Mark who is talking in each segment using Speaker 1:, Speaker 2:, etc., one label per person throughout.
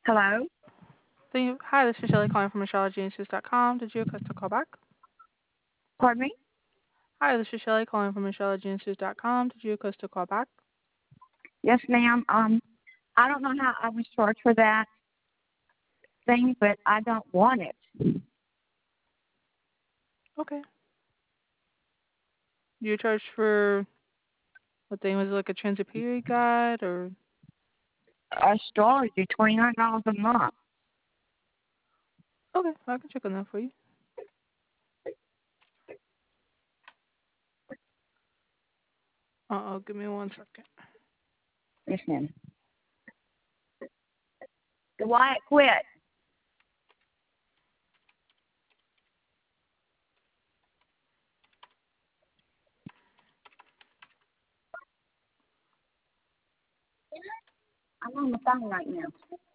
Speaker 1: Hello?
Speaker 2: Hi, this is Shelly calling from AstrologyAnswers.com. Did you request a call back?
Speaker 1: Pardon me?
Speaker 2: Hi, this is Shelly calling from AstrologyAnswers.com. Did you request a call back?
Speaker 1: Yes, ma'am. I don't know how I was charged for that thing, but I don't want it.
Speaker 2: Okay. You charged for what thing? Was it like a transit period guide or?
Speaker 1: Astrology, $29 a month.
Speaker 2: Okay, I can check on that for you. Give me 1 second.
Speaker 1: Yes, ma'am. Wyatt, quit. I'm on the phone right now.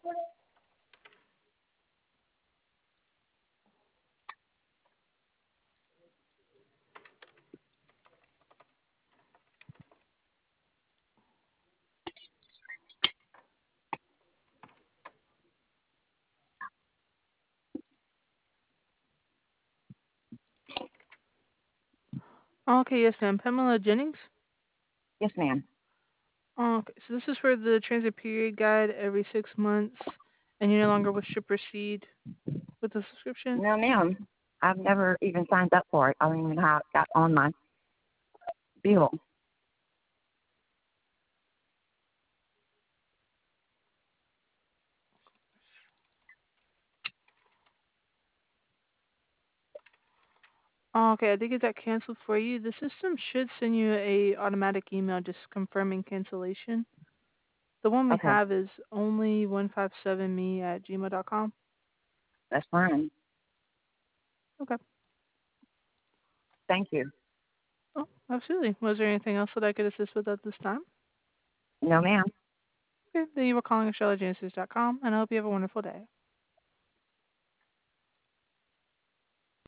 Speaker 2: Okay, yes, ma'am. Pamela Jennings.
Speaker 1: Yes, ma'am.
Speaker 2: Okay, so this is for the transit period guide every 6 months, and you no longer wish to proceed with the subscription?
Speaker 1: No, ma'am. I've never even signed up for it. I don't even know how it got on my bill.
Speaker 2: Okay, I think it got canceled for you. The system should send you a automatic email just confirming cancellation. The one we
Speaker 1: Okay,
Speaker 2: have is only157me@gmail.com.
Speaker 1: that's fine.
Speaker 2: Okay.
Speaker 1: Thank you.
Speaker 2: Oh, absolutely. Was there anything else that I could assist with at this time?
Speaker 1: No, ma'am.
Speaker 2: Okay, then you were calling astrologyanswers.com, and I hope you have a wonderful day.